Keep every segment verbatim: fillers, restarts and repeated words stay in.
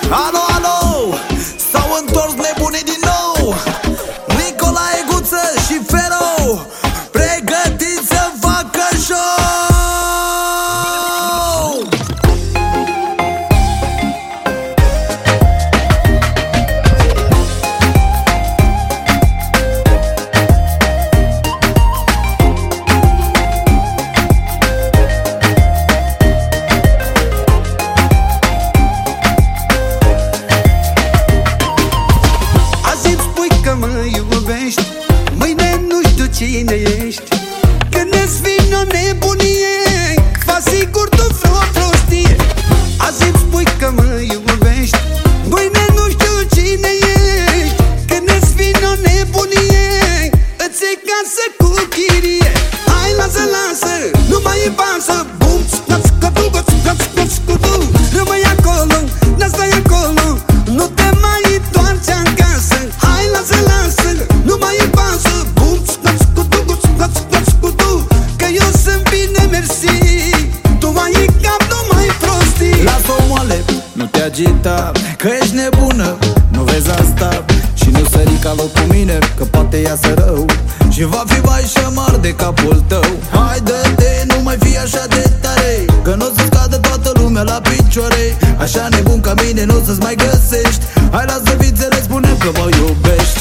Alo, alo, s-au întors nebunii din nou. Nicolae, Guță și Fero, pregătiți să facă show. Mâine nu știu cine ești. Când-ți vine o nebunie, fa sigur tu vreo prostie. Azi îmi spui că mă iubești, mâine nu știu cine ești. Când-ți vine o nebunie, îți iei casă cu chirie. Hai, lasă, lasă, nu mai e pasă. Bum, ți-ți cădu, ți-ți ți cu tu. Rămâi acolo, n-stai acolo, nu te mai întoarce acasă. Hai, lasă, lasă, nu mai e pasă. Bum, ți-ți cădu, ți-ți cu tu. Că eu sunt bine, mersi. Tu mai e cap, nu mai prostii. Lasă-o moale, nu te agita, că ești nebună, nu vezi asta? Și nu sări ca loc cu mine, că poate iasă rău și va fi mai șamar de capul tău. Hai, dă-te, nu mai fi așa de tare, că n-o să-ți cadă toată lumea la picioare. Așa nebun ca mine n-o să-ți mai găsești. Hai, lasă vițele, spune că mă iubești.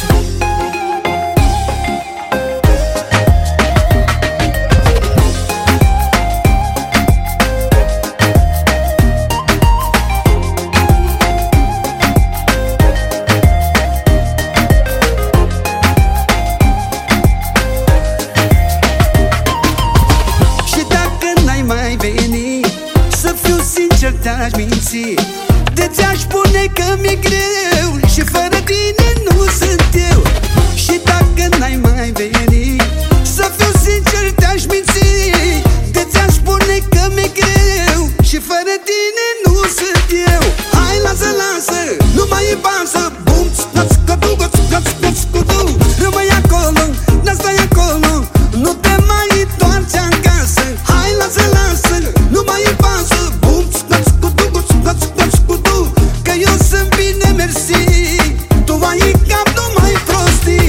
Să fiu sincer, te-aș minți, de ți-aș spune că mi-e greu și fără tine nu sunt eu. Și dacă n-ai mai veni, să fiu sincer, te-aș minți, de ți-aș spune că mi-e greu și fără tine nu sunt eu. Hai, lasă, lasă, nu mai e pasă. Bum, ți-ți cădu, ți-ți cu tu. Rămâi acolo, n-stai acolo, nu te mai întoarce acasă. Hai, lasă, lasă, nu mai e pasă. Bum, ți-ți cădu, ți-ți cu tu. Că eu sunt bine, mersi. Tu mai e cap, nu mai prostii.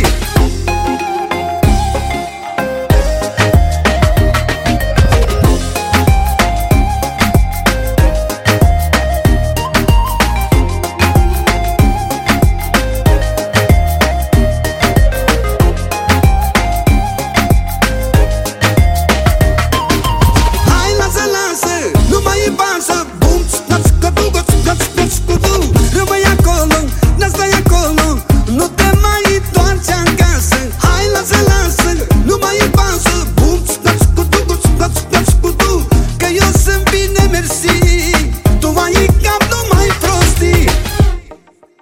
Nu mai e pasă, bum, ți-ți cădu, ți-ți cu tu. Rămâi acolo, n-stai acolo, nu te mai întoarce acasă. Hai, lasă, lasă, nu mai e pasă. Bum, ți-ți cădu, ți-ți cu tu. Că eu sunt bine, mersi.